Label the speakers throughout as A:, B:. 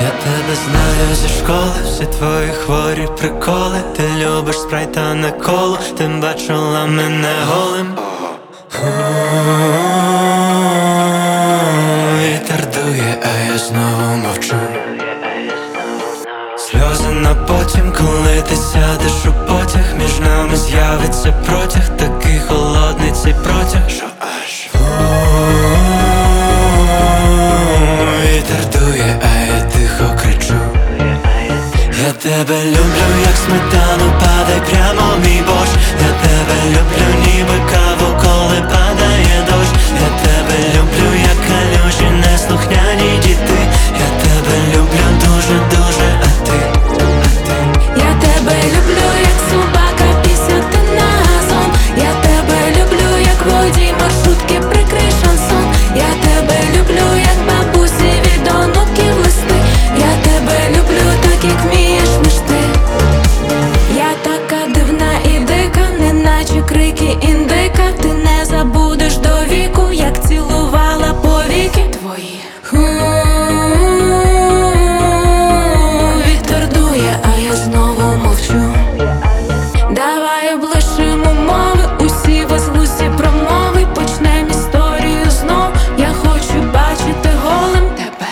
A: Я тебе знаю зі школи, всі твої хворі приколи. Ти любиш спрайт та не колу, ти бачила мене голим. Вітер дує, а я знову мовчу. Сльози на потім, коли ти сядеш у потяг. Між нами з'явиться протяг, такий холодний цей протяг, що аж вітер дує, а я тихо кричу. Я тебе люблю, як сметану, падай прямо в мій борщ. Я тебе люблю, ніби каву, коли падає дощ. Я тебе люблю, як калюжі, неслухняні діти. Я тебе люблю дуже-дуже, а ти?
B: Я тебе люблю, як собака пісяти на газон. Я тебе люблю, як водій маршрутки, прикрий шансон. Я тебе люблю, як бабусі від онуків листи. Я тебе люблю, так як вмієш лиш ти. Я така дивна і дика, неначе крики індика. Ти не забудеш до віку, як цілувала повіки твої. Вітер дує, а я знову мовчу. Давай облишимо мови, усі безглузді промови. Почнем історію знов. Я хочу бачити голим тебе.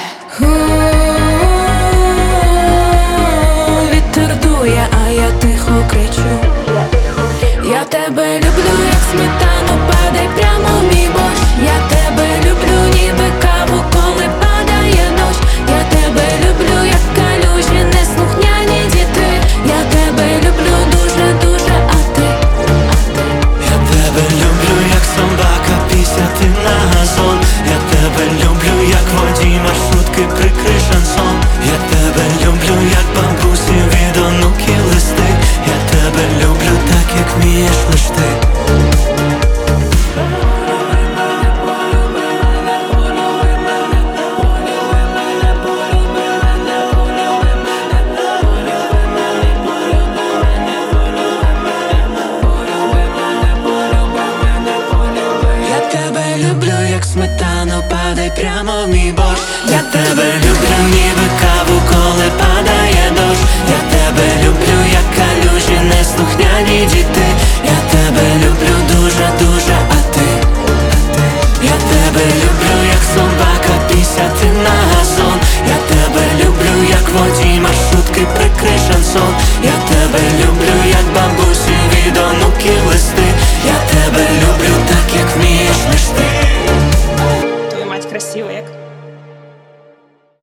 B: Вітер дує, а я тихо кричу. Я тебе люблю, як сметану, падай прямо в мій борщ. Я тебе люблю, ніби каву, коли падає дощ. Я тебе люблю, як калюжі, неслухняні діти. Я тебе люблю дуже-дуже, а ти?
A: Я тебе люблю, як собака пісяти на газон. Я тебе люблю, як водій маршрутки, прикрий шансон. Я тебе люблю, як бабусі від онуків листи. Я тебе люблю, так як вмієш лиш ти. Я тебе люблю, як сметану, падай прямо в мій борщ. Я тебе люблю, ніби каву, коли падає дощ. Я тебе люблю, як калюжі, неслухняні діти. Я тебе люблю дуже-дуже, а ти? Я тебе люблю, як собака пісяти на газон. Я тебе люблю, як водій маршрутки, прикрий шансон. Я тебе люблю, як бабусі від онуків листи. Я тебе люблю, так як вмієш лиш ти.
C: Твою мать красива як.